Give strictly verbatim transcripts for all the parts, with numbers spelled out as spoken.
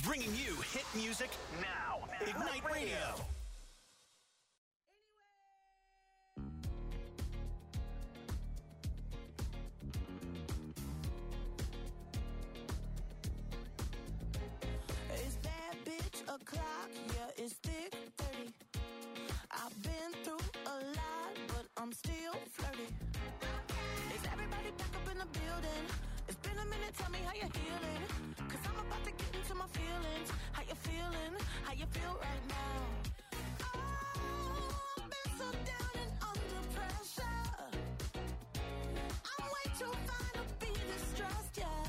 Bringing you hit music now. Ignite Radio. It's bad bitch o'clock, yeah, it's thick thirty. I've been through a lot, but I'm still flirty. Is everybody back up in the building? It's been a minute, tell me how you're healing. Cause I'm about to get into my feelings. How you feeling? How you feel right now? Oh, I've been so down and under pressure. I'm way too fine to be distressed, yeah.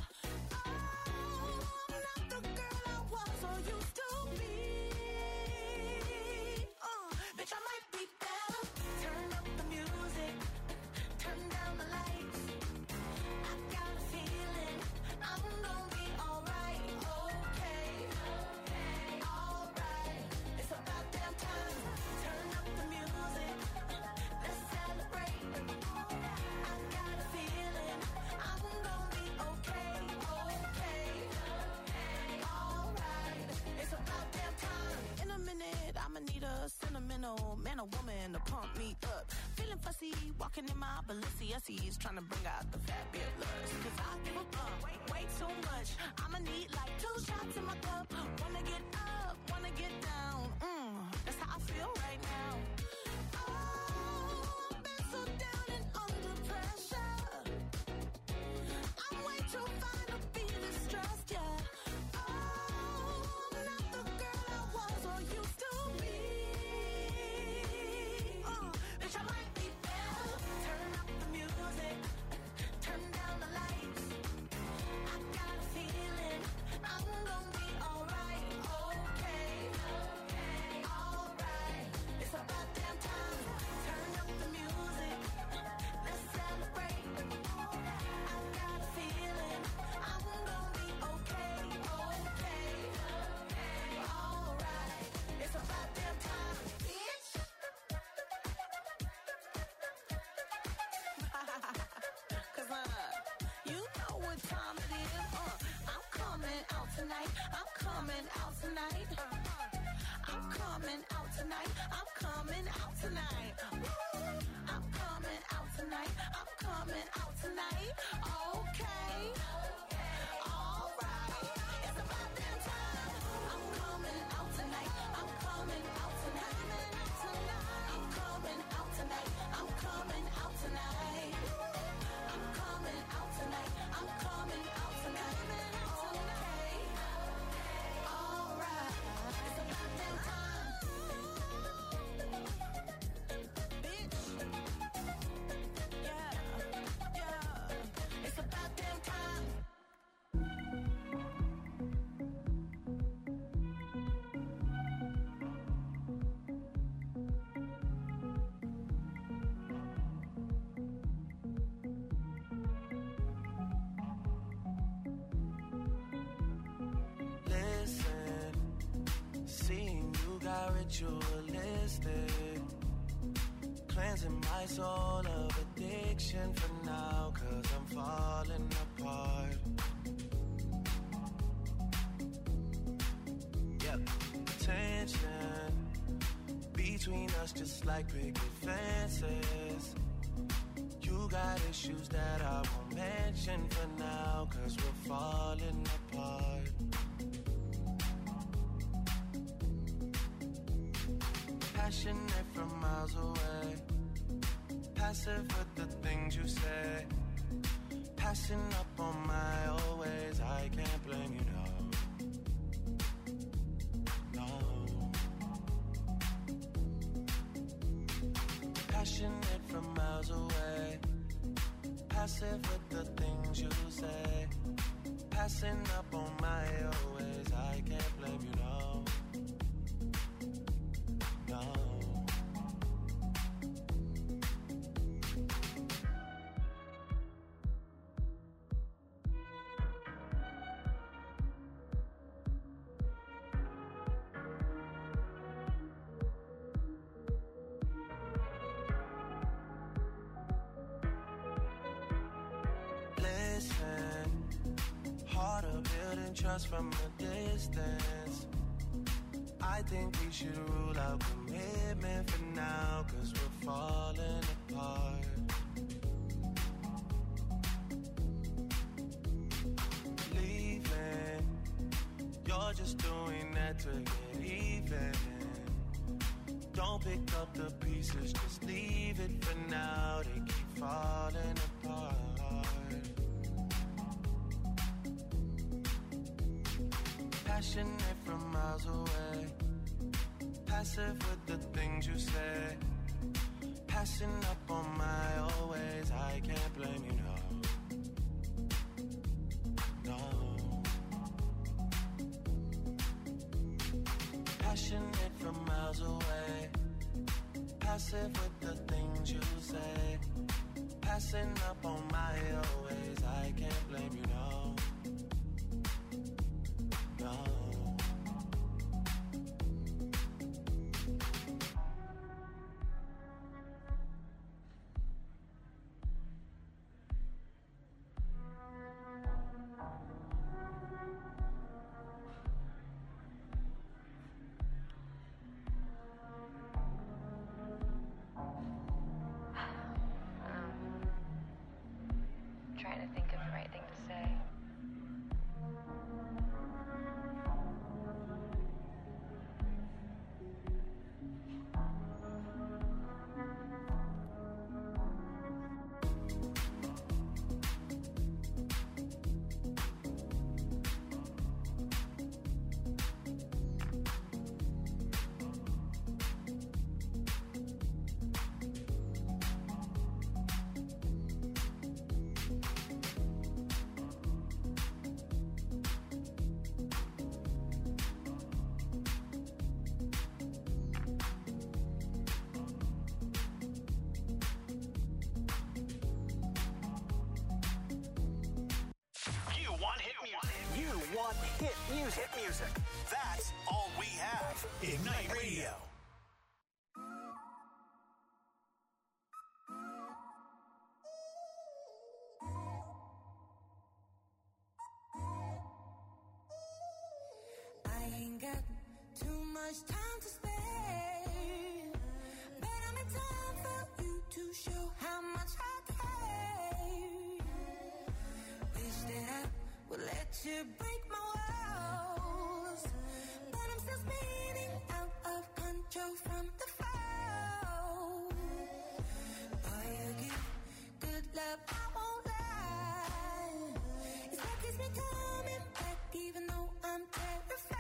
Need a sentimental man or woman to pump me up. Feeling fussy, walking in my Balenciennes, trying to bring out the fat bit lust. Cause I give a fuck, way, way too much. I'ma need like two shots in my cup. Wanna get up, wanna get down. Mm, that's how I feel right now. Oh, I've been so down and under pressure. I'm way too fine to be distressed, yeah. Ritualistic, cleansing my soul of addiction for now, cause I'm falling apart. Yep, tension between us just like picket fences. You got issues that I won't mention for now, cause we're falling apart. Passionate from miles away, passive with the things you say, passing up on my old ways. I can't blame you, no, no. Passionate from miles away, passive with the things you say, passing up on my old ways. I can't blame you, no, no. trust from a distance. I think we should rule out commitment for now, cause we're falling apart. Leaving, you're just doing that to get even. Don't pick up the pieces, just leave it for now. They keep falling apart. Passionate from miles away, passive with the things you say, passing up on my always. I can't blame you, no, no. Passionate from miles away, passive with the things you say, passing up on my always. I can't blame you, no, no. Trying to think of the right thing to say. Hit music. Hit music. That's all we have. Ignite Radio. I ain't got too much time to spare, but I'm in time for you to show how much I care. Wish that I would let you break my walls, but I'm still spinning out of control from the fall. Boy, you give good love, I won't lie. It's what keeps me coming back, even though I'm terrified.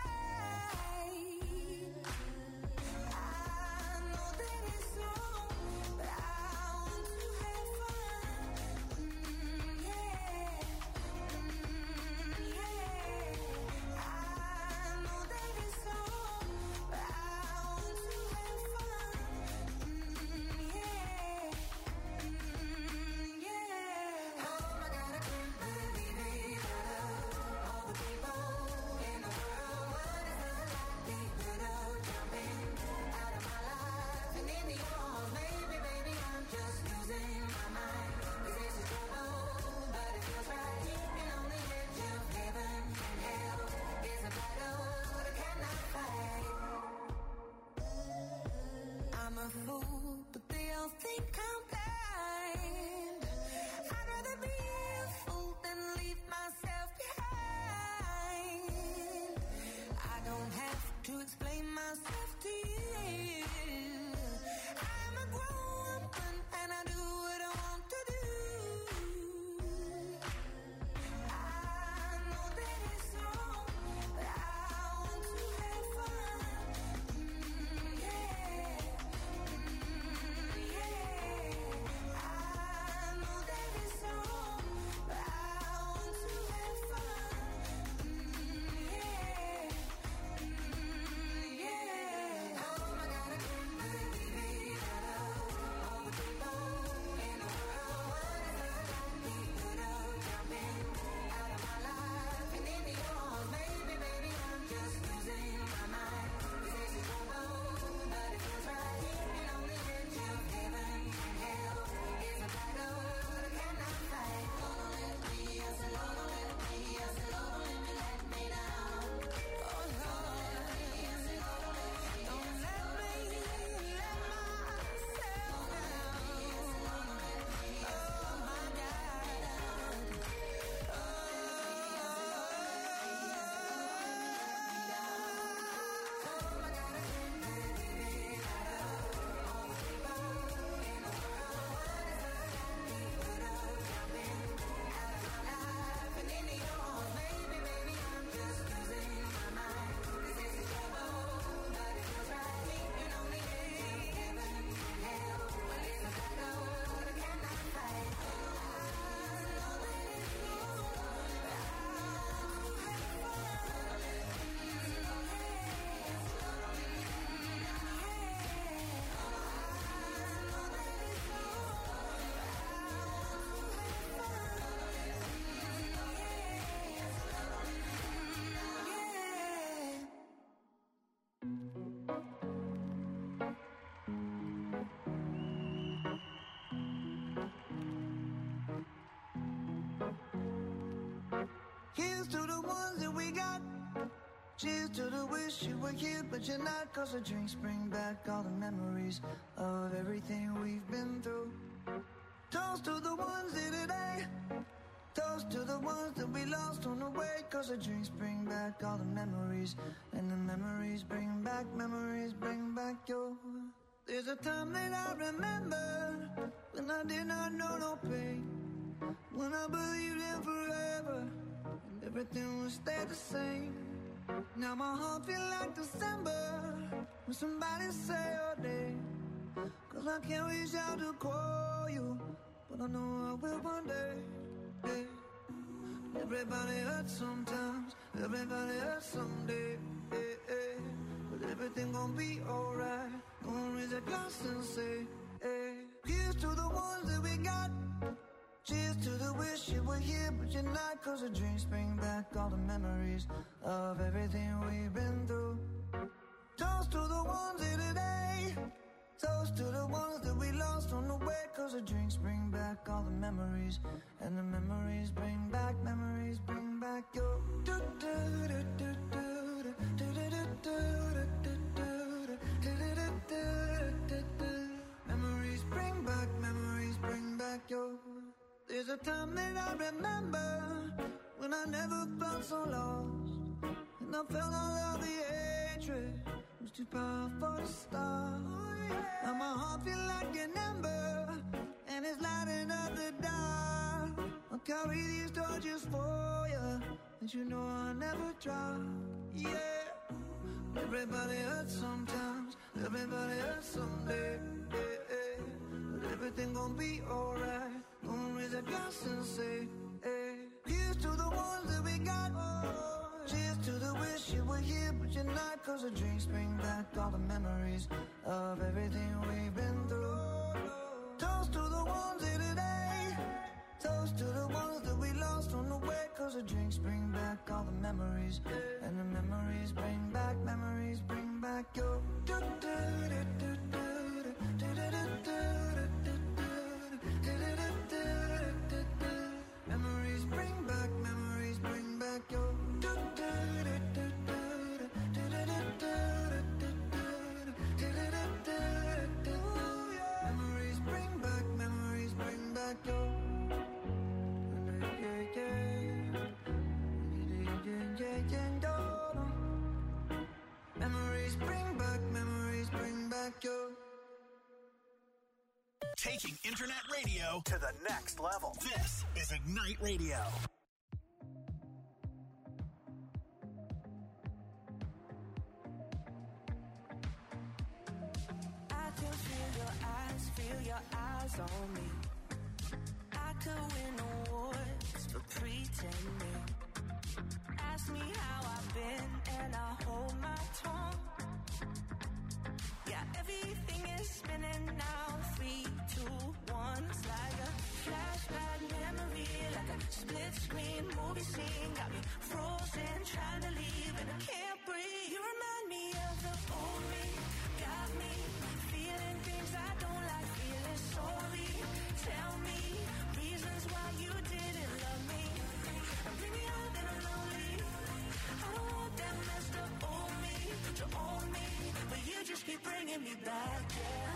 I know that it's wrong, but I want to have fun. Mm, yeah. Mm, yeah. I know that it's wrong, but I want to have fun. Mm, yeah. Mm, yeah. Oh my God, I can't believe it. I love all the people in the world. What is the likelihood of jumping out of my life and into yours? Maybe, baby, I'm just losing my mind. 'Cause this is trouble, but it feels right. And on the edge of heaven and hell is a battle that I cannot fight. I'm a fool, but they all think I'm blind. I'd rather be a fool than leave myself behind. I don't have to explain myself to you. I'm a grown woman and I do what I want to do. I know that it's wrong, but I want to have fun. Mm, yeah. Mm, yeah. Here's to the ones that we got. Cheers to the wish you were here, but you're not. Cause the drinks bring back all the memories of everything we've been through. Toast to the ones here today. Toast to the ones that we lost on the way. Cause the drinks bring back all the memories. And the memories bring back, memories bring back your. There's a time that I remember when I did not know no pain. When I believed in forever and everything would stay the same. Now my heart feel like December when somebody say your name. Cause I can't reach out to call you, but I know I will one day. Hey. Everybody hurts sometimes, everybody hurts someday. Hey, hey. But everything gon' be alright. Gonna raise a glass and say, hey. Here's to the ones that we got. Cheers to the wish you were here, but you're not. Cause the drinks bring back all the memories of everything we've been through. Toast to the ones here today. Toast to the ones that we lost on the way. Cause the drinks bring back all the memories. And the memories bring back, memories bring back your. Memories bring back, memories bring back your. There's a time that I remember when I never felt so lost. And I felt all of the hatred. It was too powerful to stop. Now my heart feel like an ember, and it's lighting up the dark. I'll carry these torches for you, and you know I'll never drop. Yeah. Everybody hurts sometimes, everybody hurts someday. Yeah, yeah. But everything gon' be alright. Gonna raise a glass and say, hey. Here's to the ones that we got. Oh, cheers to the wish you were here, but you're not. Cause the drinks bring back all the memories of everything we've been through. Toast to the ones here today. Toast to the ones that we lost on the way. Cause the drinks bring back all the memories. And the memories bring back, memories bring back your. Memories bring back, memories bring back your. Memories bring back, memories bring back your. Memories bring back, memories bring back your. Taking internet radio to the next level. This is Ignite Radio. I can feel your eyes, feel your eyes on me. I could win awards for pretending. Ask me how I've been and I hold my tongue. Yeah, everything is spinning now. Three, two, one. It's like a flashback memory, like a split screen movie scene. Got me frozen, trying to leave and I can't breathe. You remind me of the old me. Got me feeling things I don't like, feeling sorry. Tell me reasons why you didn't love me. And bring me out that I'm lonely. I don't want that messed up old me to own me, but you just keep bringing me back, yeah.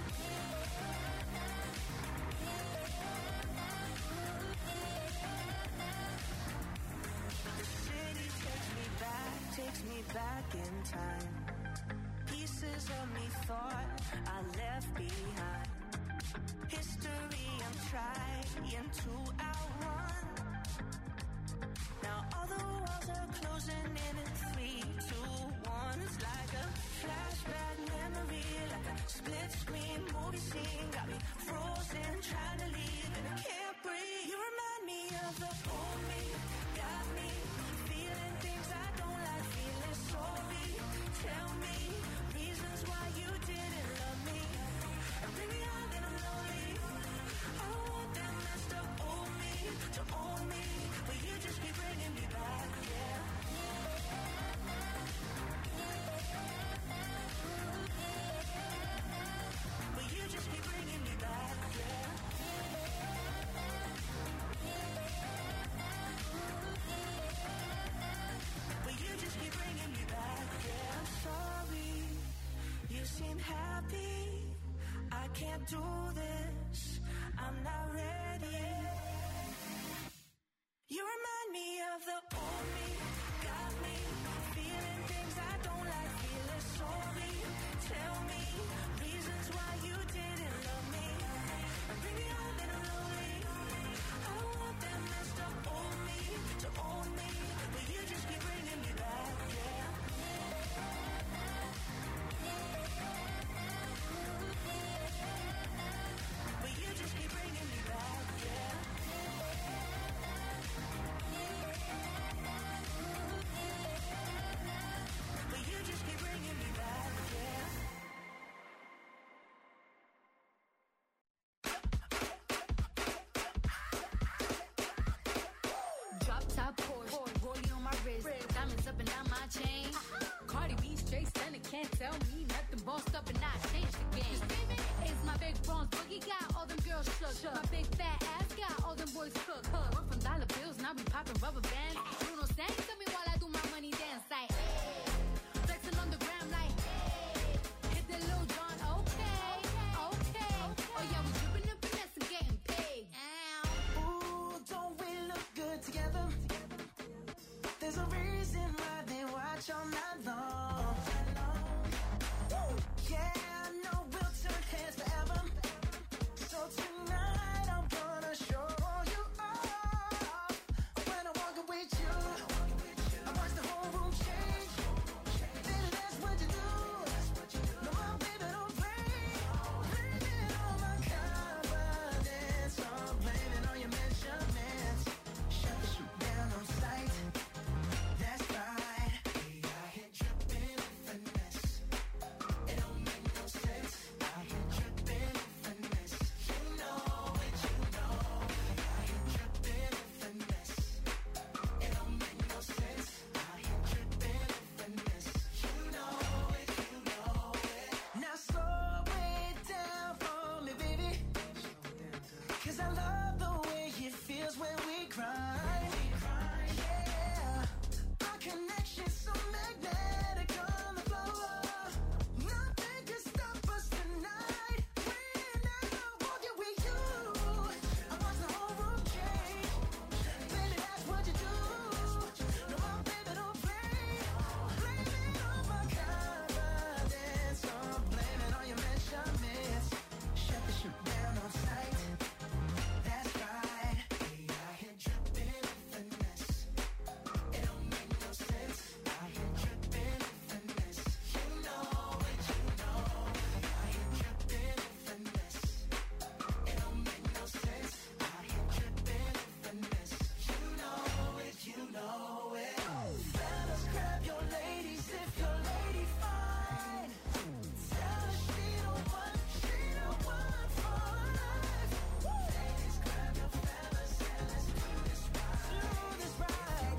The city takes me back, takes me back in time. Pieces of me thought I left behind. History I'm trying to outrun. Now all the walls are closing in in three, two, one. It's like a flashback memory, like a split screen movie scene. Got me frozen, trying to leave and I can't breathe. You remind me of the old me. Got me feeling things I don't like, feeling sorry. Tell me reasons why you didn't love me. And bring me out that I'm lonely. I don't want that messed up old me to own me, but you just keep bringing me back, yeah. can't do this, I'm not ready. You remind me of the old me, got me feeling things I don't like, feeling sorry. Tell me reasons why you didn't love me, and bring me home and I'm lonely. I don't want that messed up old me to own me, but you just keep bringing me back, yeah. But you just keep bringing me back, yeah. But you just keep bringing me back, yeah. Drop top Porsche, rollie on my wrist, diamonds up and down my chain. Cardi B straight stunning, can't tell me nothing. Bossed up and I changed the game. It's my big bronze boogie, got all them girls shook. My big fat ass got all them boys cooked. We're from dollar bills, now we popping rubber bands. Bruno sang to me while I do my money dance like, hey. Flexing on the gram like, hey. Hit the Lil Jon, okay, okay. Oh yeah, we dripping up finesse and getting paid. Ow. Ooh, don't we look good together? There's a reason why they watch all night long. Woo. Yeah, I know we'll turn heads forever. So tonight I'm gonna show you off. When I'm walking with you, I watch the whole room change. Baby, that's what you do. No, my baby, don't play. Blame it on my confidence. I'm blaming on your measurements. Shut the shoot down on sight. That's right. Hey, I hit dripping finesse. It don't make no sense. I hit dripping finesse. You know it, you know. I hit dripping finesse. It don't make no sense. I hit dripping finesse. You know it, you know it. Now slow it down for me, baby. 'Cause I love the way it feels when we grind. Yeah, our connection's so magnetic on the floor. Nothing can stop us tonight. When I'm walking with you, I watch the whole room change. Baby, that's what you do. No, my baby, don't play. Blame it on my confidence. I'm blaming on your measurements. Shut the shoot down on sight. That's right. Hey, I hit dripping finesse. It don't make no sense. I hit dripping finesse. You know it, you know. I hit dripping finesse. It don't make no sense. I hit dripping finesse. You know it, you know it. Fellas, grab your ladies if your lady fine. Tell her she don't want, she don't want for life. Ladies, grab your fellas and let's do this right. Do this right.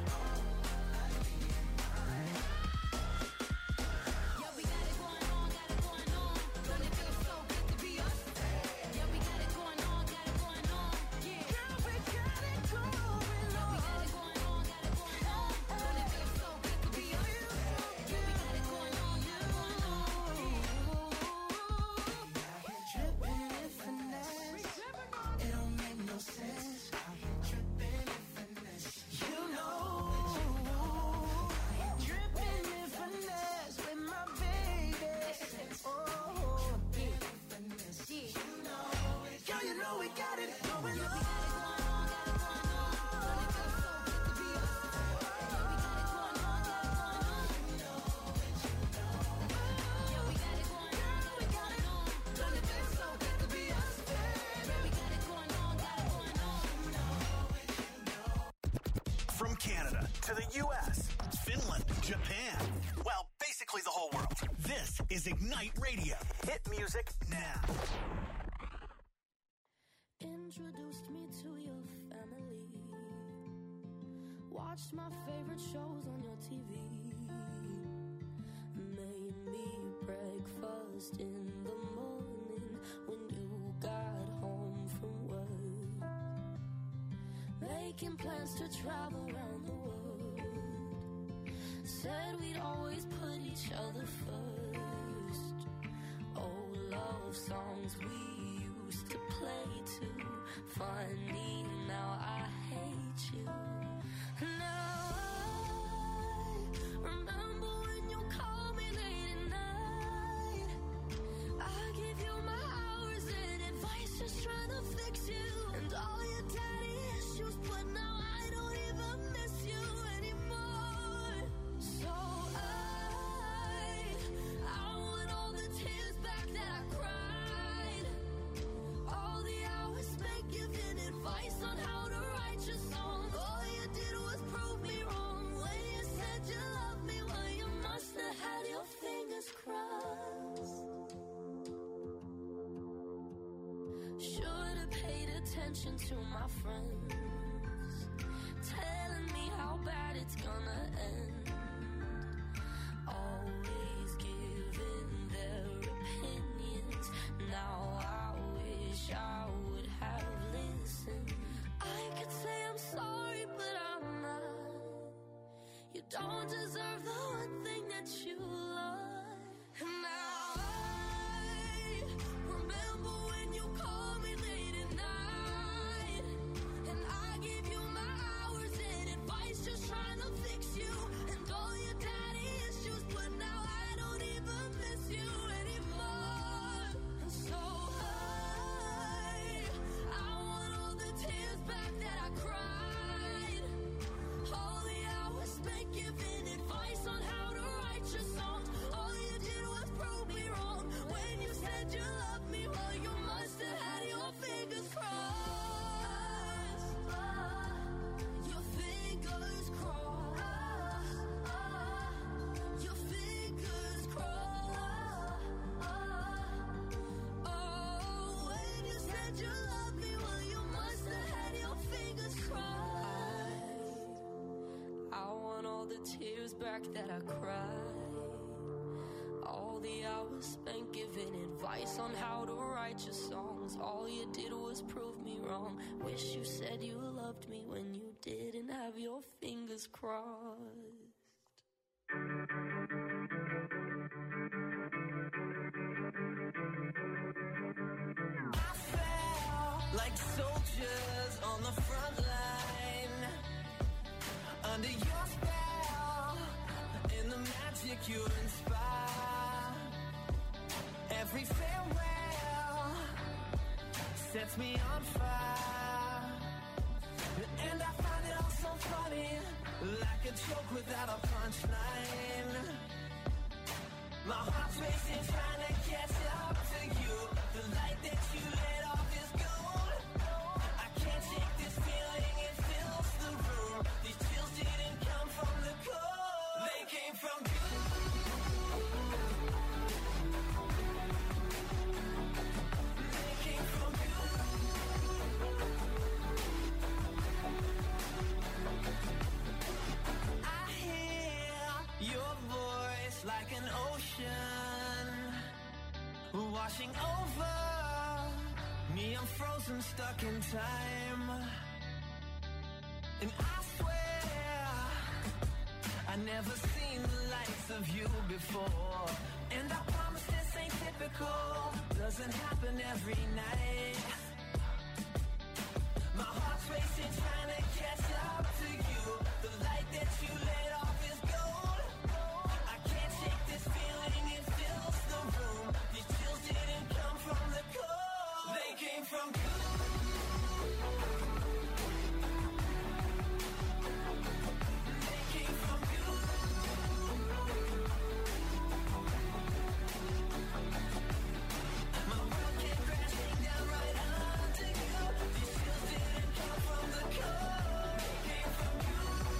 Yeah, we got it going on, got it going on. Don't it feel so good to be us? Yeah, we got it going on, got it going on. Yeah, Girl, we got it going on. yeah, we got it going on, got it going on. Don't it feel so good to be us? Yeah, we got it going on, got it going on. I hit dripping finesse. It don't make no sense. I hit dripping finesse. You know. I hit dripping finesse with my baby. Oh, dripping finesse. You know it. Girl, you know we got it going on. From Canada to the U S, Finland, Japan. Well, basically the whole world. This is Ignite Radio. Hit music now. Introduced me to your family. Watched my favorite shows on your T V. Made me breakfast in the morning when you got home from work. Making plans to travel around the world. Said we'd always put each other first. Oh, love songs games we used to play too. Funny, now I hate you. Now I remember when you called me late at night. I give you my hours and advice, just trying to fix you. And all your daddy issues, but now I don't even miss you anymore. So I, I want all the tears back that I cried. All the hours spent giving advice on how to write your songs. All you did was prove me wrong when you said you loved me. Well, you must have had your fingers crossed. Should've paid attention to my friends, telling me how bad it's gonna end. Always giving their opinions. Now I wish I would have listened. I could say I'm sorry, but I'm not. You don't deserve the one thing that you love. Now I remember when you called me late at night, and I gave you my hours and advice, just trying to fix you. And all your daddy issues, but now I don't even miss you anymore. And so I, I want all the tears back that I cried. All the hours spent giving advice on how to write your songs. All you did was prove me wrong when you said you loved me. Well, you must have had your fingers crossed. Your fingers crossed. Your fingers crossed. Oh, when you said you loved me, well, you must have had your fingers crossed. I want all the tears back that I cried. All the hours spent giving advice on how to write your songs. All you did was prove me wrong. Wish you said you loved me when you didn't have your fingers crossed. I fell like soldiers on the front line, under your spell, in the magic you inspire. Every farewell sets me on fire, and I find it all so funny, like a joke without a punchline. My heart's racing, trying to catch up to you. The light that you let off is gold. I can't shake this feeling, it fills the room. These chills didn't come from the cold, they came from you. They came from you. I hear your voice like an ocean washing over me. I'm frozen, stuck in time, and I swear I never seen the likes of you before. And I promise this ain't typical, doesn't happen every night. My heart's racing, trying to catch up to you. The light that you let off is gold. I can't shake this feeling, it fills the room. These chills didn't come from the cold, they came from you. They came from you. My world came crashing down right under you. These chills didn't come from the cold, they came from you.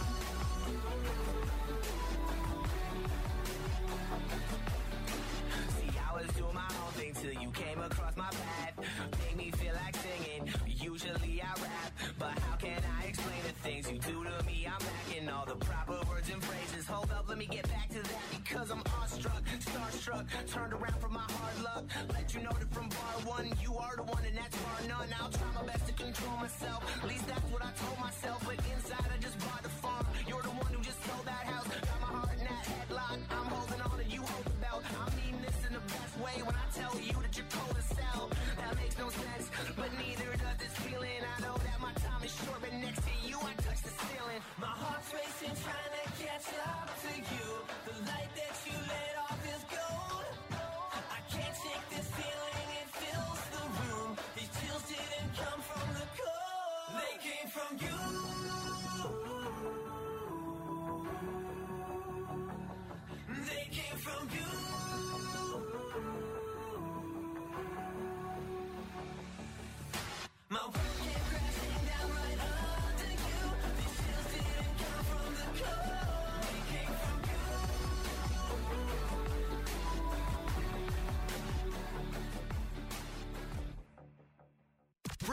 See, I was doing my own thing till you came across my path. Made me feel like singing. Usually I rap, but how can I explain the things you do to me? I'm lacking all the proper words and phrases. Hold up, let me get back to that because I'm awestruck, starstruck, turned around from my hard luck. Let you know that from bar one, you are the one and that's bar none. I'll try my best to control myself. At least that's what I told myself. But inside I just bought the farm. You're the one who just sold that house. Got my heart in that headlock. I'm holding on and you hold the belt. I mean this in the best way when I tell you that you're cold as hell.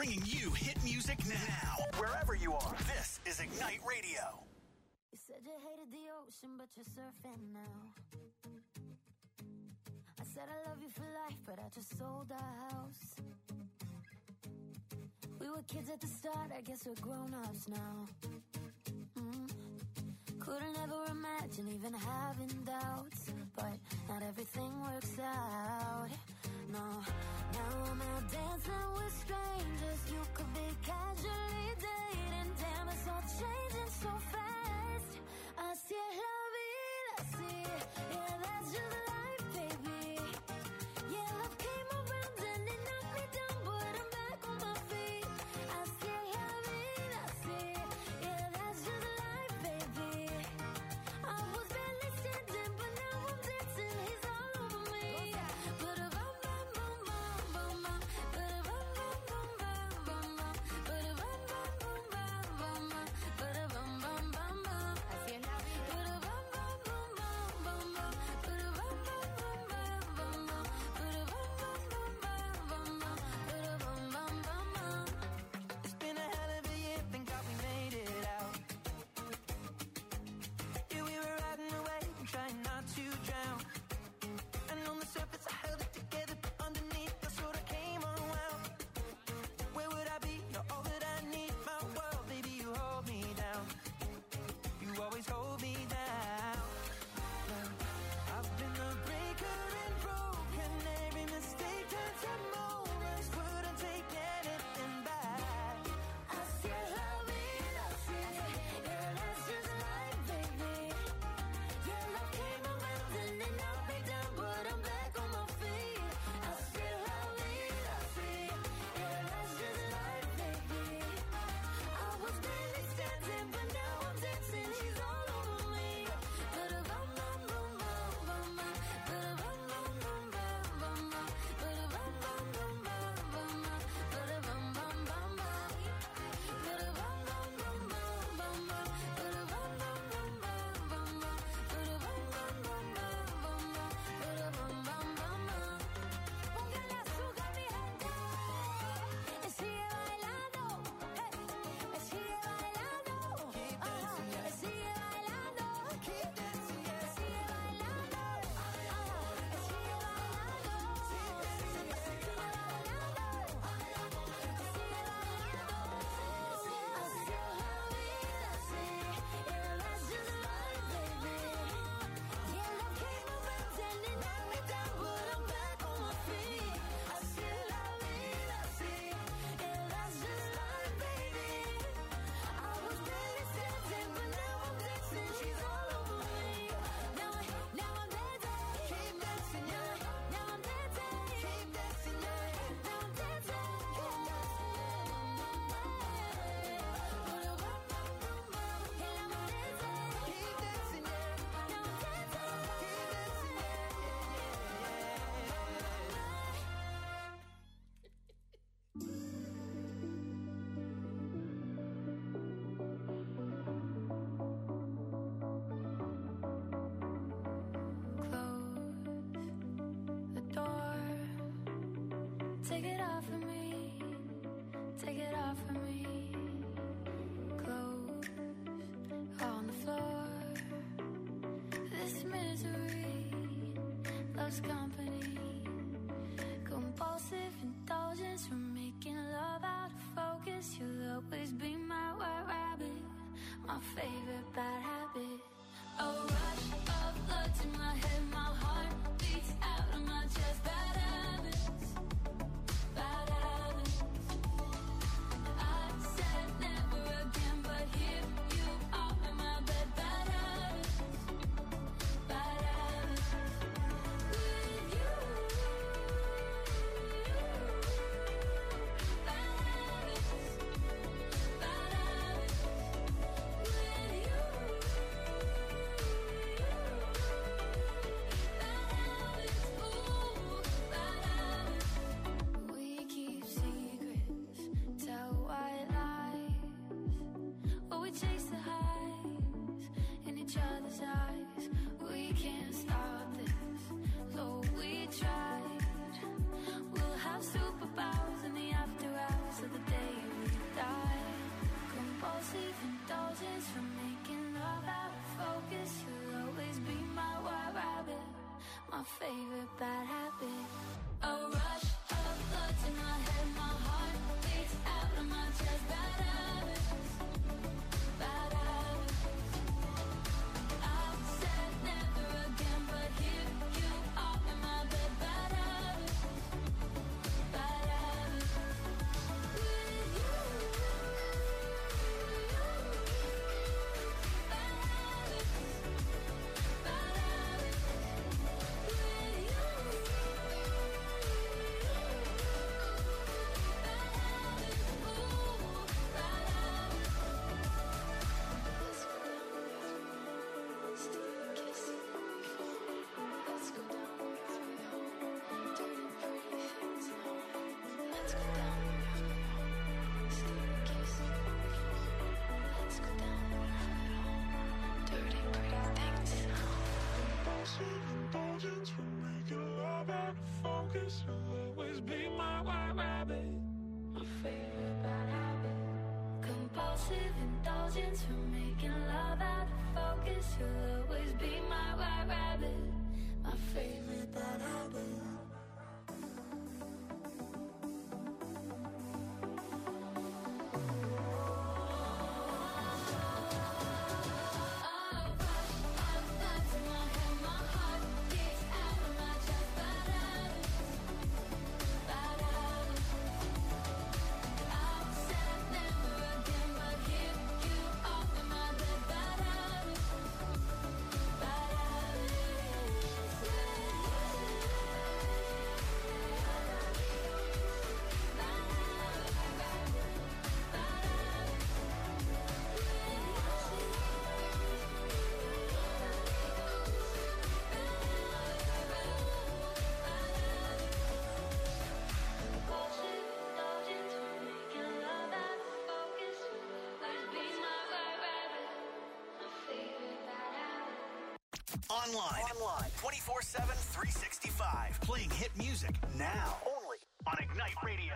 bringing you hit music now. Wherever you are, this is Ignite Radio. You said you hated the ocean, but you're surfing now. I said I love you for life, but I just sold our house. We were kids at the start, I guess we're grown-ups now. Mm. Couldn't ever imagine even having doubts, but not everything works out. No, now I'm out dancing with strangers. You could be casually dating. Damn, it's all changing so fast. Así es la vida, así. Yeah, that's just life, baby. Yeah, love came around and it knocked me down, but I'm back on my feet. Así es la vida, así. Yeah, that's just life, baby. I was barely standing, but now I'm dancing. He's all over me. But a bum bum bum bum bum, but a bum bum bum bum bum, but a bum bum bum bum bum, but a bum bum bum bum. Así es la vida. But a bum bum bum bum bum, but a bum bum bum bum bum, but a bum bum bum bum bum, but a bum bum bum bum. It's been a hell of a year, thank God we made it out. Yeah, we were riding away, trying not to drown. And on the surface I held it together, but underneath I sort of came unwound. Where would I be? You're all that I need, my world, baby, you hold me down. You always hold me down. Yeah. I've been a breaker and broken, every mistake turns to moments, wouldn't take anything back. Así es la vida, así. Yeah, that's just life, baby. Yeah, love came around and it knocked me down, but I'm back on my feet. Así es la vida, así. Yeah, that's just life, baby. I was barely standing, but now I'm dancing. She's all over me. But a bum bum bum bum bum, but a bum bum bum bum bum, but a bum bum bum bum bum, but a bum bum bum bum. But a bum bum bum bum bum, but a bum bum bum bum bum, but a bum bum bum bum bum, but a bum bum bum bum. Póngale azúcar, mi gente, y sigue bailando, hey, y sigue bailando, ajá, y sigue bailando, keep dancing, yeah, sigue bailando, ajá, y sigue bailando, sigue bailando, sigue bailando, sigue bailando. Así es la vida, así. Yeah, that's just life, baby. Yeah, love came around and it knocked me down, but I'm back on my feet. Así es la vida, así. Yeah, that's just life, baby. I was barely standing, but now I'm dancing. She's all over me. Now, I- now I'm dancing. Keep dancing, yeah. Now I'm dancing. Keep dancing, yeah. Now I'm dancing. Keep dancing, yeah. But a bum bum bum bum, yeah, now I'm dancing. Keep dancing, yeah. Now I'm dancing. Keep dancing, Close the door. Take it off of me. Take it off of me. Clothes on the floor. This misery loves company. Compulsive indulgence from making love out of focus. You'll always be my white rabbit, my favorite bad habit. A rush of blood to my head, my heart beats out of my chest. Bad habits, bad habits. I said never again, but here you are in my bed. Bad habits, bad habits. With you, bad habits, bad habits. With you. indulgence from making love out of focus. You'll always be my white rabbit, my favorite bad habit. A rush of blood to my head, my heart beats out of my chest. Bad habits, bad habits. I've said never again, but here you are in my bed. Bad habits, bad habits. With you, bad habits, bad habits. With you, bad habits, ooh, bad habits. Let's go down, steal a kiss. Let's go down, dirty pretty things. Let's go down, steal a kiss. Let's go down, dirty pretty things. Compulsive indulgence from making love out of focus. You'll always be my white rabbit, my favorite bad habit. Compulsive indulgence from making love out of focus. You'll always be my white rabbit, my favorite bad habit. Online. Online. twenty-four seven, three sixty-five. Playing hit music now. Only on Ignite Radio.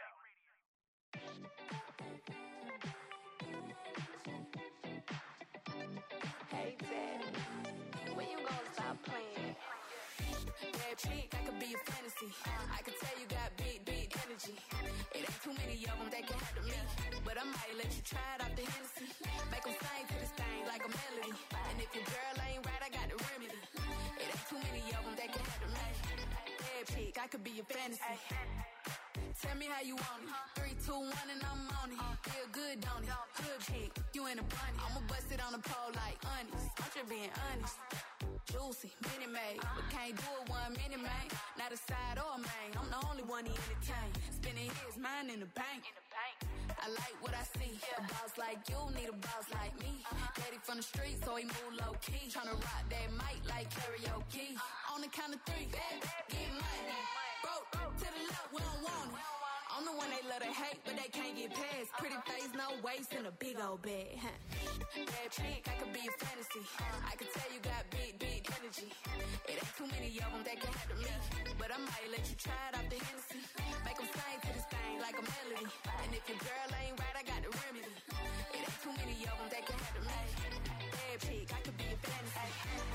Hey, Daddy, when you gonna stop playing? Bad chick, I could be a fantasy. I could tell you got big, big energy. It ain't too many of them that can handle me. But I might let you try it off the Hennessy. Make them sing to this thing like a melody. And if your girl ain't right, I got the remedy. It ain't too many of them that can handle me. Bad chick, I could be a fantasy. Tell me how you want it. Three, two, one, and I'm on it. Feel good, don't it? Hood chick, you in a bunny. I'ma bust it on the pole like honest. I'm just being honest. Juicy, mini made, but can't do it one minute, man. Not a side or a main. I'm the only one he entertain. Spinning his mind in the bank. I like what I see. A boss like you need a boss like me. Daddy from the street, so he move low key. Tryna rock that mic like karaoke. On the count of three, get money. Broke to the left, we don't want it. I'm the one they love to hate, but they can't get past. Pretty face, no waist, and a big old bag. Bad chick, I could be a fantasy. I could tell you got big, big energy. It ain't too many of them that can handle me. But I might let you try it off the Hennessy. Make them sing to this thing like a melody. And if your girl ain't right, I got the remedy. It ain't too many of them that can handle me. Bad chick, I could be a fantasy.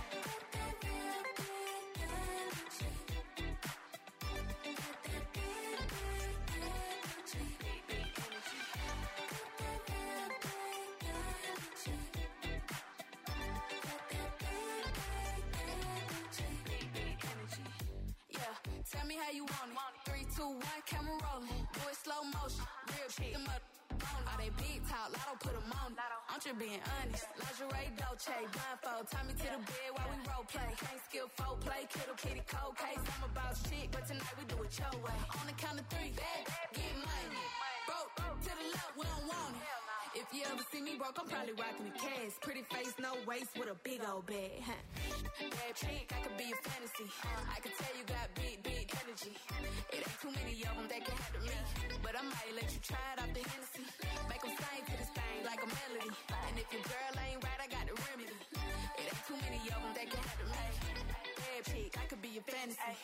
Tell me how you want it. Three, two, one, camera rolling. Do it slow motion. Real shit. Them up. All they big talk, Lotto put them on. I'm just being honest. Lingerie, Dolce, blindfold. Tie me to the bed while we role play. Can't skill folk play. Kittle, kitty, cold case. I'm about shit, but tonight we do it your way. On the count of three, bad, get money. Broke to the left, we don't want it. If you ever see me broke, I'm probably rocking the cash. Pretty face, no waist, with a big old bag. Huh? Bad chick, I could be a fantasy. I could tell you got big, big energy. It ain't too many of them that can handle me. But I might let you try it off the Hennessy. Make them sing to this thing like a melody. And if your girl ain't right, I got the remedy. It ain't too many of them that can handle me. Bad chick, I could be a fantasy.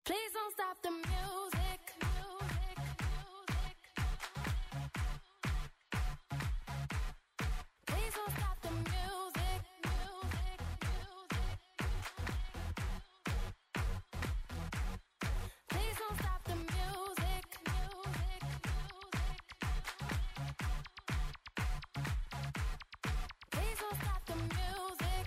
Please don't stop the music. Please don't stop the music. Please don't stop the music. Please don't stop the music.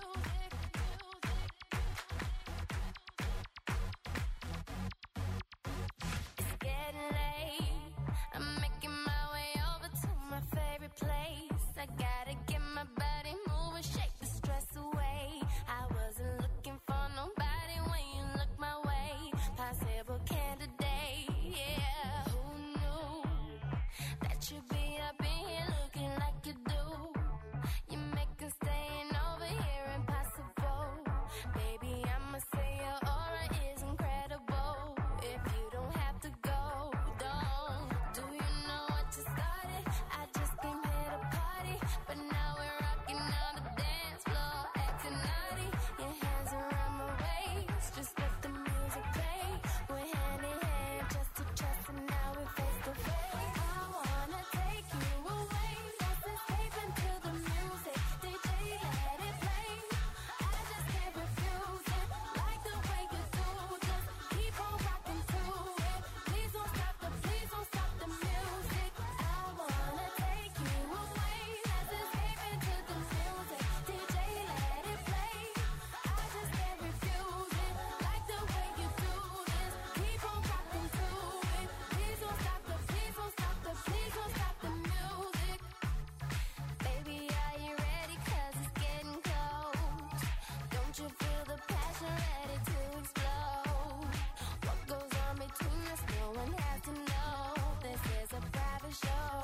It's getting late. I'm making my way over to my favorite place. I gotta get my body moving, shake the stress away. I wasn't looking for nobody when you look my way. Possible candidate, yeah. Who knew that you'd be up in here looking like you do? You making staying over here impossible. Baby, I'ma say your aura is incredible. If you don't have to go, don't. Do you know what you started? I just came here to party, but now we're rocking on the dance floor, acting naughty. Your hands around my waist, just let the music play. We're hand in hand, just to trust, and now we're face to face. I wanna take you away, let's escape into the music. D J, let it play. I just can't refuse it, like the way you do. Just keep on rocking to it. Please don't stop the, please don't stop the music. I wanna take you away, let's escape into the music. D J, let it play. I just can't refuse it, like the way you do this. Keep on rocking to it. Please don't stop the, please don't stop the, please don't stop the music. Baby, are you ready? 'Cause it's getting cold. Don't you feel the passion ready to explode? What goes on between us, no one has to know. This is a private show.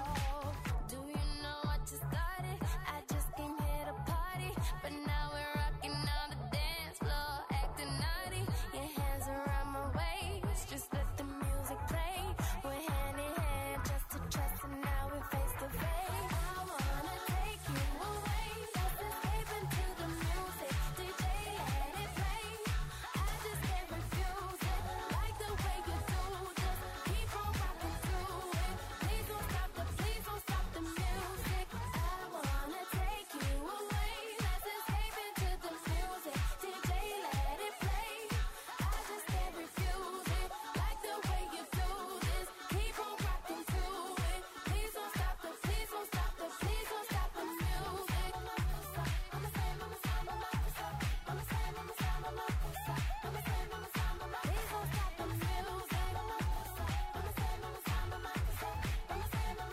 Do you know what you started? I just came here to party, but now we're rocking on the dance floor, acting naughty. Your hands around my waist, just let the music play. We're hand in hand, just to trust, and now we're face to face. I wanna take you away, let's escape into the music. D J, let it play. I just can't refuse it, like the way you do. Just keep on rocking to it. Please don't stop the, please don't stop the music. I wanna take you away, let's escape into the music. D J, let it play. I just can't refuse it, like the way you do this. Keep on rocking to it. Please don't stop the, please don't stop the, please don't stop the music. I'ma say, I'ma say, I'ma I'ma say, I'ma say, I'ma I'ma say, I'ma I'ma Please don't stop the music. I'ma say, I'ma say, I'ma I'ma say, I'ma I'ma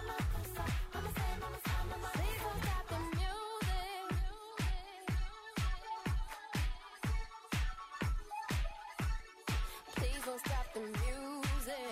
say, I'ma Please don't stop the music. Please don't stop the music.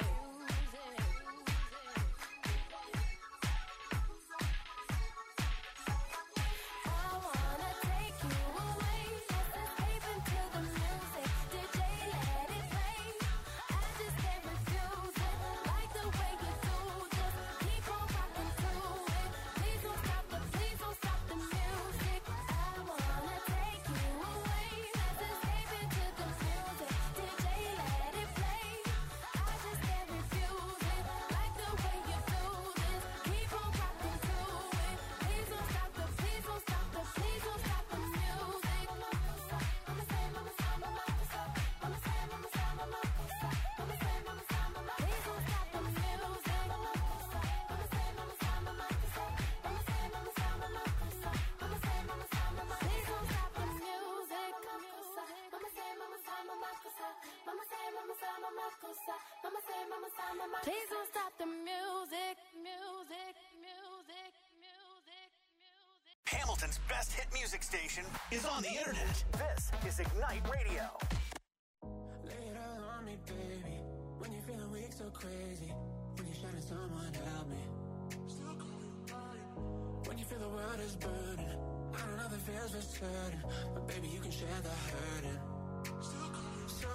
I wanna take you away, let's escape into the music. D J, let it play. I just can't refuse it, like the way you do. Just keep on rocking to it. Please don't stop the, please don't stop the music. I wanna take you away, let's escape into the music. D J, let it play. I just can't refuse it, like the way you do this. Keep on rocking to it. Please don't stop the, please don't stop the, please don't stop the music. I'ma say, I'ma say, I'ma I'ma say, I'ma say, I'ma I'ma say, I'ma say, I'ma Please don't stop the music. I'ma say, I'ma say, I'ma I'ma say, I'ma say, I'ma say, I'ma I'ma say, I'ma Please don't stop the music. I'ma say, I'ma say, I'ma I'ma say, I'ma say, I'ma I'ma say, I'ma say, I'ma Please don't stop the music. Music, music, music, music. Hamilton's best hit music station is on the internet. This is Ignite Radio. Lay it all on me, baby. When you're feeling weak, so crazy. When you're shouting, someone help me. When you feel the world is burning, I don't know if it feels for certain, but baby, you can share the hurting. So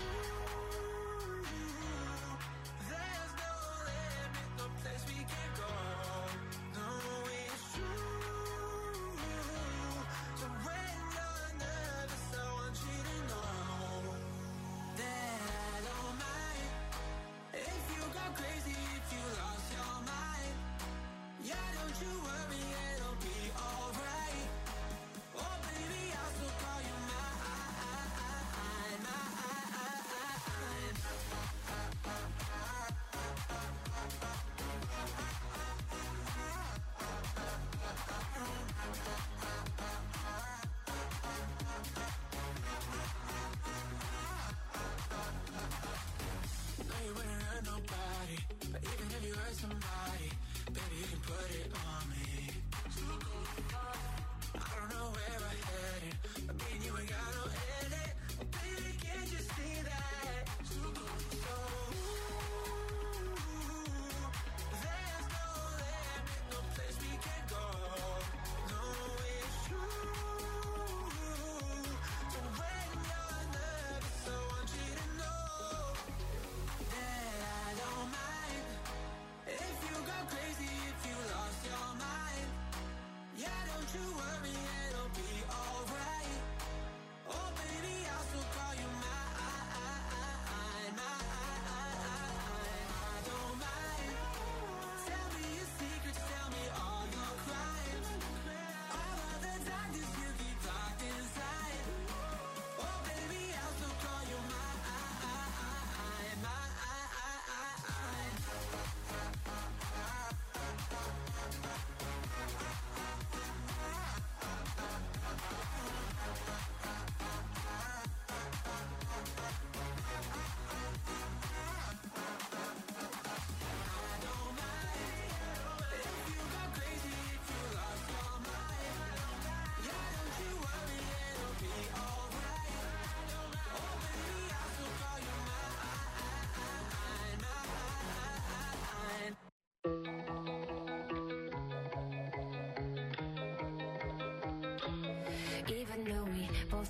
there's no limit, no place we can go. No, it's true. So when you're nervous, I want you to know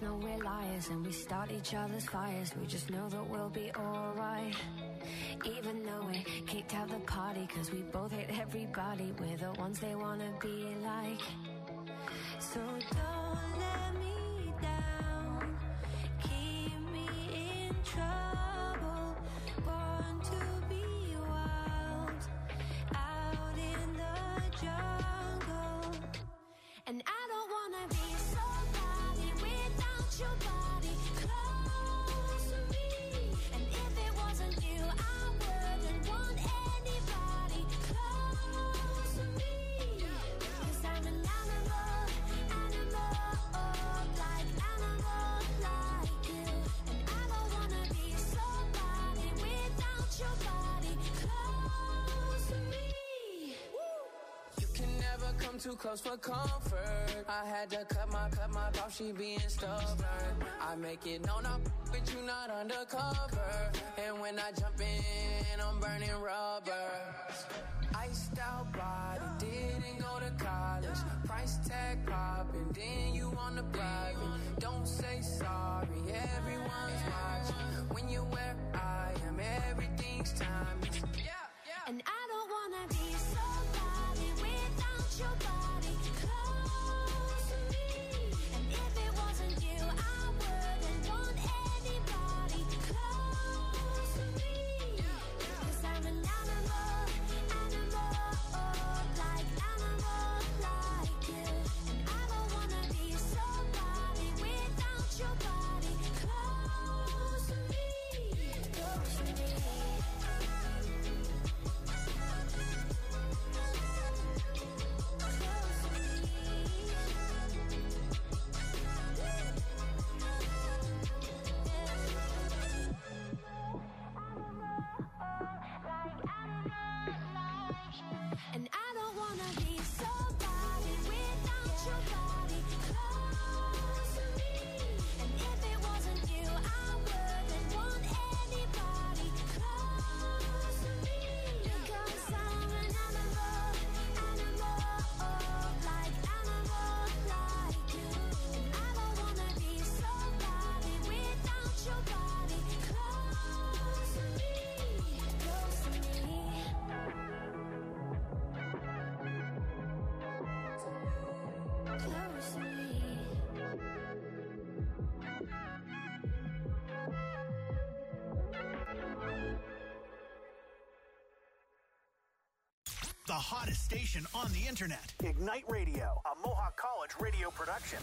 know we're liars and we start each other's fires. We just know that we'll be alright. Even though we kicked out the party, cause we both hate everybody. We're the ones they wanna be like. So don't let me down, keep me in trouble. Born to be wild, out in the jungle. And I don't wanna be somebody without your body close to me. And if it wasn't you, I wouldn't want anybody close to me. Cause I'm an animal, animal, like animal like you. And I don't wanna be somebody without your body close to me. You can never come too close for comfort. I had to cut my, cut my off, she being stubborn. I make it known I'm with you, not undercover. And when I jump in, I'm burning rubber. Iced out body, didn't go to college. Price tag popping, then you on the private. Don't say sorry, everyone's watching. When you're where I am, everything's timeless. Yeah, yeah. And I don't wanna be somebody without your body close to me. And if it wasn't you, I wouldn't want anybody close to me. Cause I'm an animal, animal, like animal like you. And I don't wanna be somebody without your body close to me. Close to me. And I don't wanna be somebody without your body close to me. And if it wasn't you, I wouldn't want anybody close to me. Because I'm an animal, animal, like animal like you. And I don't wanna be somebody without your body close to me. Close to me. Close to me. The hottest station on the internet. Ignite Radio, a Mohawk College radio production.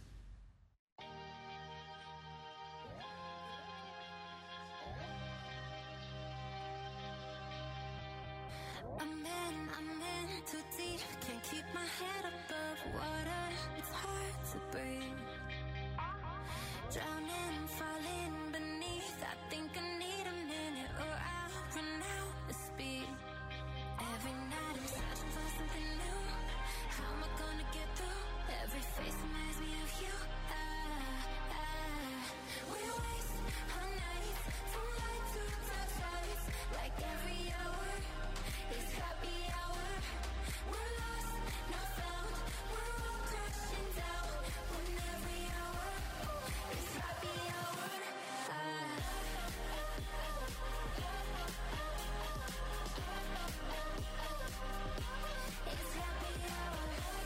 I'm in, I'm in too deep. Can't keep my head above water. It's hard to breathe. Drowning, falling beneath. I think I need a minute or I'll run out of speed. Every night I'm searching for something new. How am I gonna get through? Every face reminds me of you. Ah, ah. We waste our nights from light to dark sides. Like every hour is happy hour. We're lost, not found. We're all crashing down. When every hour is happy hour. Ah. It's happy hour.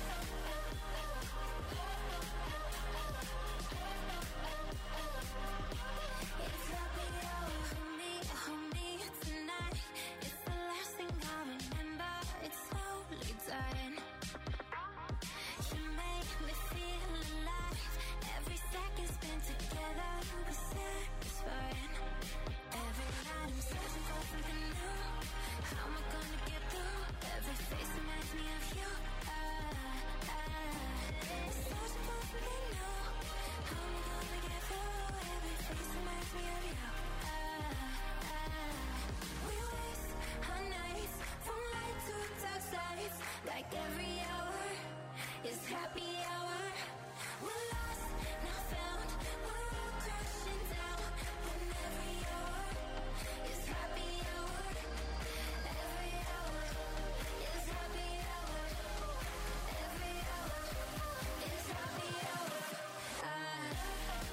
It's happy hour. Hold me, hold me tonight. It's the last thing I remember. It's slowly dying. You make me feel alive. Every second spent together was satisfying. Every night I'm searching for something new. How am I gonna get through? Every face reminds me of you. Ah, ah. Searching for something new. How am I gonna get through? Every face reminds me of you. Ah, ah. We waste our nights from light to dark sides. Like every hour is happy hour. We're lost, not found. We're all crashing down. When every hour is happy hour. Every hour is happy hour. Every hour is happy hour. Ah.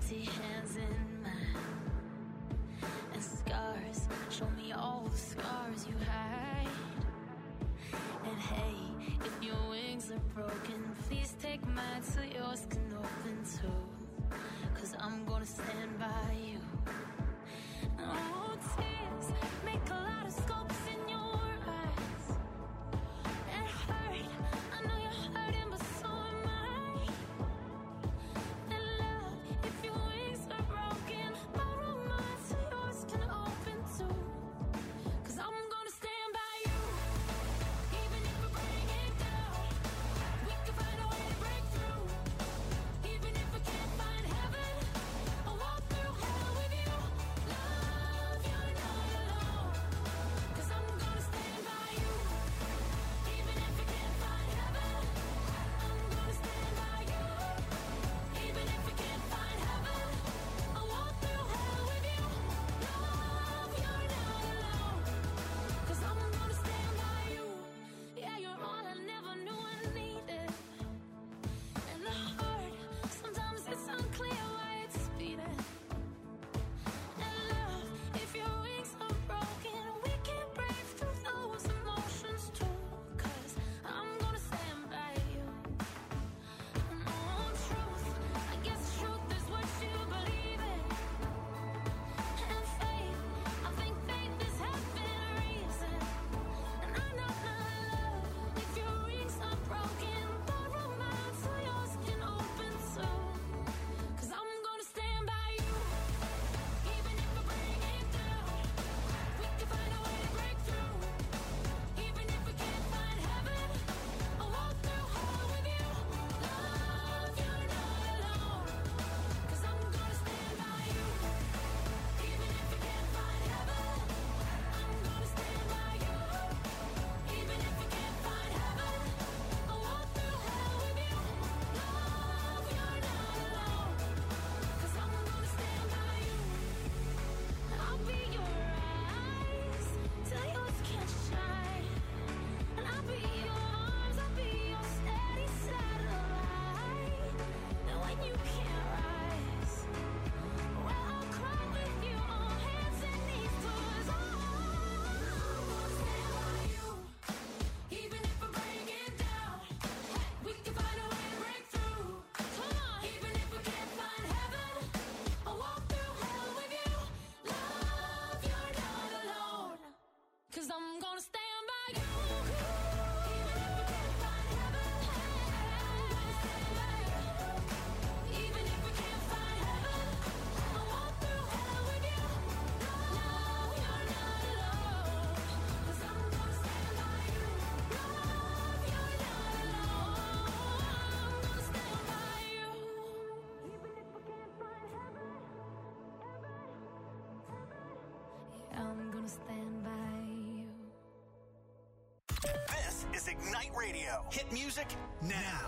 empty hands in mine, and scars, show me all the scars you hide. And hey, if your wings are broken, please take mine so yours can open too. Cause I'm gonna stand by you. Oh, tears make a lot of scopes in your eyes. It hurt, I know you're hurting, but so am I. And love, if your wings are broken, borrow mine so yours can open too. Cause I'm gonna stand by you. Even if we bring it down, we can find a way to break through. Even if we can't find heaven, I'll walk through hell with you. Love, you're not alone. Cause I'm gonna stand by you. Even if we can't find heaven, I'm gonna stand by you. Even if we can't find heaven, I'll walk through hell with you. Love, you're not alone. Cause I'm gonna stand by you. Yeah, you're all I never knew I needed. And the heart, sometimes it's unclear why it's beating. And love, if your wings are broken, we can break through those emotions too. Cause I'm gonna stand by you. And oh, truth, I guess truth is what you believe in. And faith, I think faith is having a reason. And I know my love, if your wings are broken, borrow mine so yours can open too. Cause I'm gonna stand by you. Even if we bring it down, we can find a way to break through. Even if we can't find heaven, I'll walk through hell with you. Love, you're not alone. Cause I'm gonna stand by you. Even if we can't find heaven, I'm gonna stand by you. Even if we can't find heaven, I'll walk through hell with you. Love, you're not alone. Cause I'm gonna stand by you. I'll be your eyes till yours can't shine. And I'll be your arms, I'll be your steady satellite. And when you can't rise, well, I'll cry with you on hands and knees. Cause I'm gonna stand by you. Even if we bring it down, we can find a way to break through. Come on. Even if we can't find heaven, I'll walk through hell with you. Love, you're not alone. Cause I'm gonna stand by you. Even if we can't find heaven, I'm gonna stand by you. Even if we can't find heaven, I'll walk through hell with you. Love, you're not alone. Cause I'm gonna stand by you. Love, you're not alone. I'm gonna stand by you. Even if we can't find heaven, yeah, I'm gonna stand by you. This is Ignite Radio. Hit music now.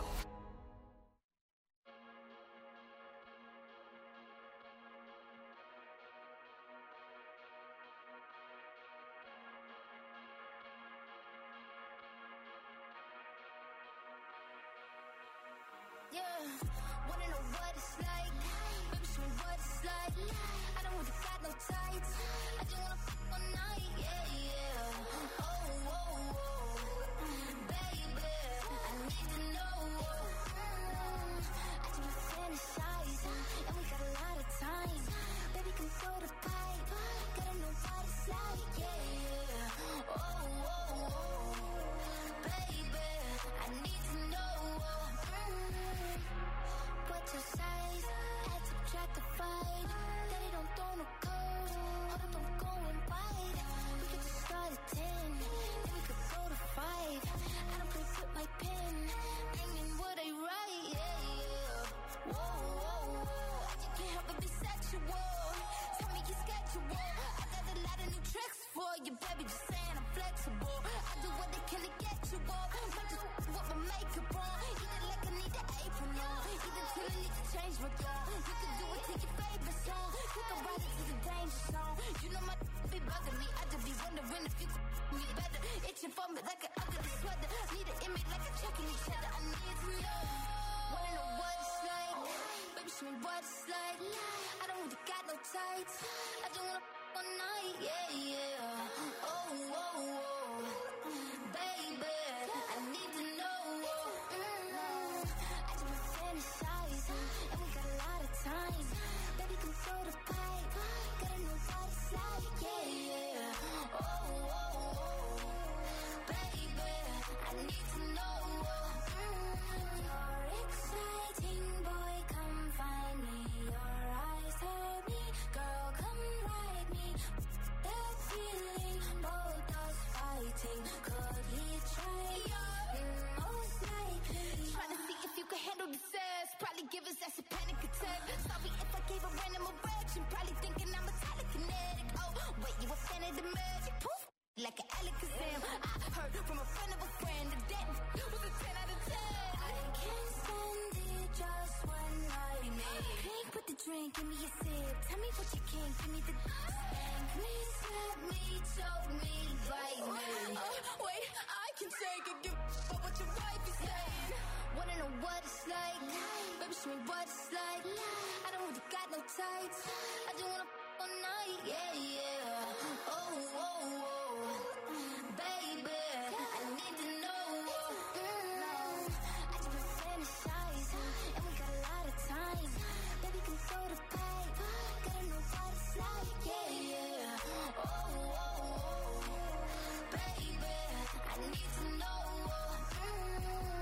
Yeah, wanna know what it's like? Baby, show me what it's like. I don't really got no tights. I just wanna f all night. Yeah, yeah. Oh, oh, oh. Baby, I need to know. Mm, I just been fantasizing, and we got a lot of time. Baby, can throw the pipe. Gotta know what it's like. Yeah, yeah. Oh, oh, oh. Baby, I need to know. Mm, what's your size? Add, subtract, divide. Daddy don't throw no code. Hold up, I'm going wide. We could just start at ten, then we could go to five. I don't play with my pen, aiming what I write. Yeah, yeah. Whoa, whoa, whoa. You can't help but be sexual. Tell me your schedule. I got a lot of new tricks for you, baby. Just saying I'm flexible. I do what I can to get you up. Might just with my makeup on. Eat it like I need an apron on. Eat it till I need to change my girl. You can do it to your favorite song. You can ride it to the danger zone. You know my be bugging me. I just be wondering if you could me better. Itching for me like an ugly sweater. Need an image like a checking each other. I need to know. Wanna know what it's like? Baby, show me what it's like. I don't really got no tights. I just wanna f- all night, yeah, yeah. Oh, oh, oh, baby, I need to know. Mm-hmm. I just been fantasizing, and we got a lot of time. Baby, come throw the pipe. Gotta know what it's like, yeah, yeah. Oh, oh, oh, baby, I need to know. Mm-hmm. You're exciting, boy, come find me. Your eyes hurt me, girl, come ride me. That feeling, both us fighting. Could he try? Mm, most likely. Trying to see if you can handle the sass. Probably give us that's a panic attack. Sorry if I gave a random erection. Probably thinking I'm a telekinetic. Oh, wait, you a fan of the magic? Poof, like an Alakazam. I heard from a friend of a friend that that was a ten out of ten. I can't stand it just one night, man. Drink with the drink, give me a sip. Tell me what you can, give me the Spank me, slap me, choke me, bite me. Uh, wait, I can take it. Give but what your wife is saying. Wanna know what it's like? Baby, show me what it's like. I don't really got no tights. I just wanna f- all night, yeah, yeah. Oh, oh, oh, baby, I need to know. Mm-hmm. I just been fantasizing, and we got a lot of time. Baby, come throw the pipe. Gotta know what it's like, yeah, yeah. Oh, oh, oh, baby, I need to know. Mm-hmm.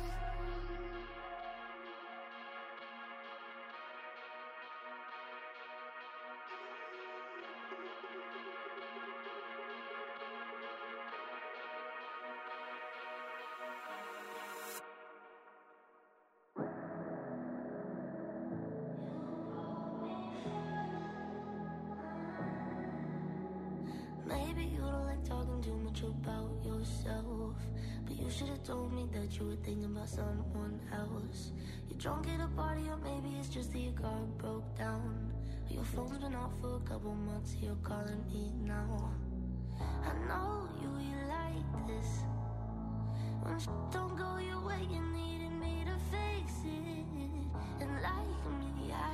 Maybe you don't like talking too much about yourself, but you should have told me that you were thinking about someone else. You're drunk at a party, or maybe it's just that your car broke down. Or your phone's been off for a couple months, you're calling me now. I know you, you like this. When sh- don't go your way, you needed me to fix it. And like me, I